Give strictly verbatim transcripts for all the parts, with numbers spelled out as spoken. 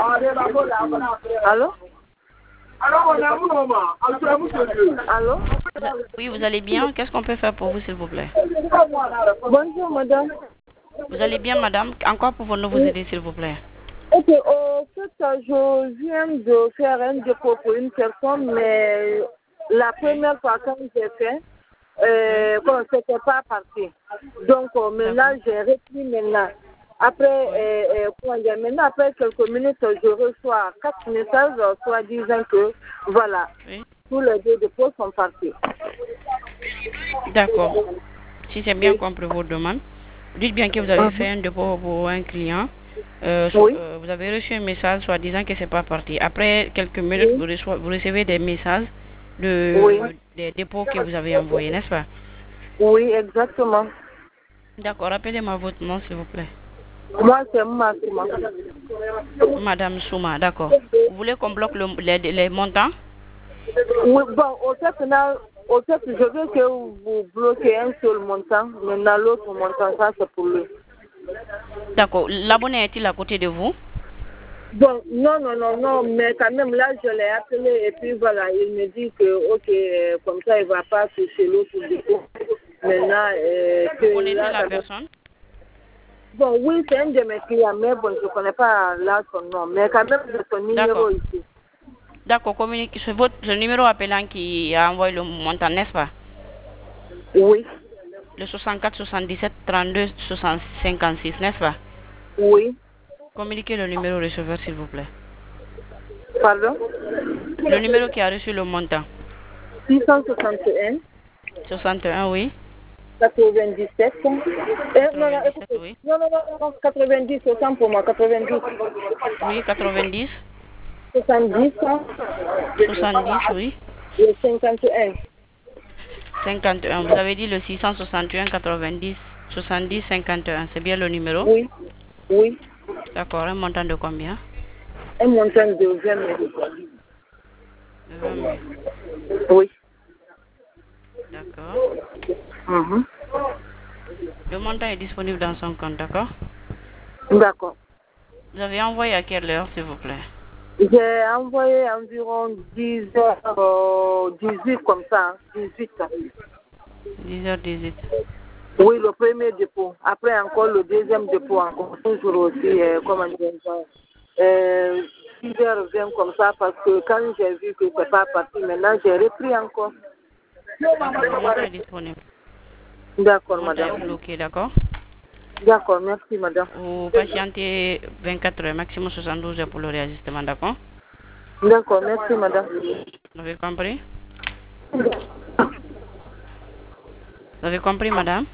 Allô? Allô? Oui, vous allez bien? Qu'est-ce qu'on peut faire pour vous, s'il vous plaît? Bonjour, madame. Vous allez bien, madame? En quoi pouvons-nous vous aider, s'il vous plaît? Ok, au fait, je viens de faire un dépôt pour une personne, mais la première fois que j'ai fait, euh, bon, c'était pas parti. Donc, euh, maintenant, j'ai repris maintenant. Après, euh, euh, comment dire, maintenant, après quelques minutes, je reçois quatre messages, soit disant que, voilà, Oui. tous les deux dépôts sont partis. D'accord. Si c'est bien compris vos demandes, dites bien que vous avez fait un dépôt pour un client. Euh, so- Oui. euh, vous avez reçu un message soit disant que c'est pas parti. Après quelques minutes, Oui. vous, reçoivez- vous recevez des messages Oui. de, des dépôts que vous avez envoyés, n'est-ce pas? Oui, exactement. D'accord. Rappelez-moi votre nom, s'il vous plaît. Moi, c'est Massima. Madame Souma, d'accord. Vous voulez qu'on bloque le- les, les montants? Oui, bon, au fait, là, au fait, je veux que vous bloquez un seul montant, maintenant l'autre montant, ça c'est pour lui. D'accord. L'abonné est-il à côté de vous? Bon, non, non, non, non, mais quand même, là, je l'ai appelé et puis voilà, il me dit que, ok, euh, comme ça, il ne va pas toucher l'autre dépôt. Maintenant, euh, Vous que connaissez là, la quand même- personne? Bon, oui, c'est un de mes clients, mais bon, je ne connais pas là son nom, mais quand même, j'ai son numéro D'accord. ici. D'accord, communiquez. C'est votre le numéro appelant qui a envoyé le montant, n'est-ce pas? Oui, Le soixante-quatre soixante-dix-sept trente-deux soixante cinquante-six, n'est-ce pas? oui, Communiquez le numéro receveur, s'il vous plaît. pardon, Le numéro qui a reçu le montant. six cent soixante et un. soixante et un, oui. quatre-vingt-dix-sept. Eh, non, non, quatre-vingt-dix-sept, écoutez. oui. Non, non, non, non, quatre-vingt-dix, autant pour moi, quatre-vingt-dix. Oui, quatre-vingt-dix. soixante-dix soixante-dix, oui. et cinquante et un. cinquante et un. Vous avez dit le six cent soixante et un quatre-vingt-dix soixante-dix cinquante et un. C'est bien le numéro? Oui, oui. D'accord. Un montant de combien? Un montant de vingt mille. vingt mille. Oui. D'accord. Mhm. Le montant est disponible dans son compte, d'accord? D'accord. Vous avez envoyé à quelle heure, s'il vous plaît? J'ai envoyé environ dix heures, euh, dix-huit comme ça, hein, dix-huit. dix heures dix-huit. Oui, le premier dépôt. Après encore le deuxième dépôt, encore toujours aussi, euh, comment dire, euh, six heures vingt comme ça, parce que quand j'ai vu que c'est pas parti, maintenant j'ai repris encore. D'accord, le montant est disponible. Le D'accord, montant est madame. bloqué, d'accord? D'accord, merci, madame. Vous patientez vingt-quatre heures, maximum soixante-douze heures pour le réajustement, d'accord? D'accord, merci, madame. Vous avez compris? Vous avez compris, madame?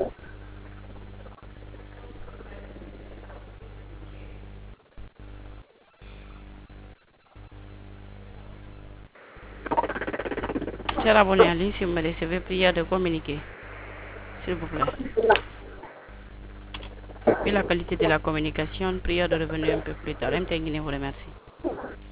Cher abonné en ligne, si vous me recevez, prière de communiquer, s'il vous plaît. Puis la qualité de la communication, prière de revenir un peu plus tard. M. Tenguine vous remercie.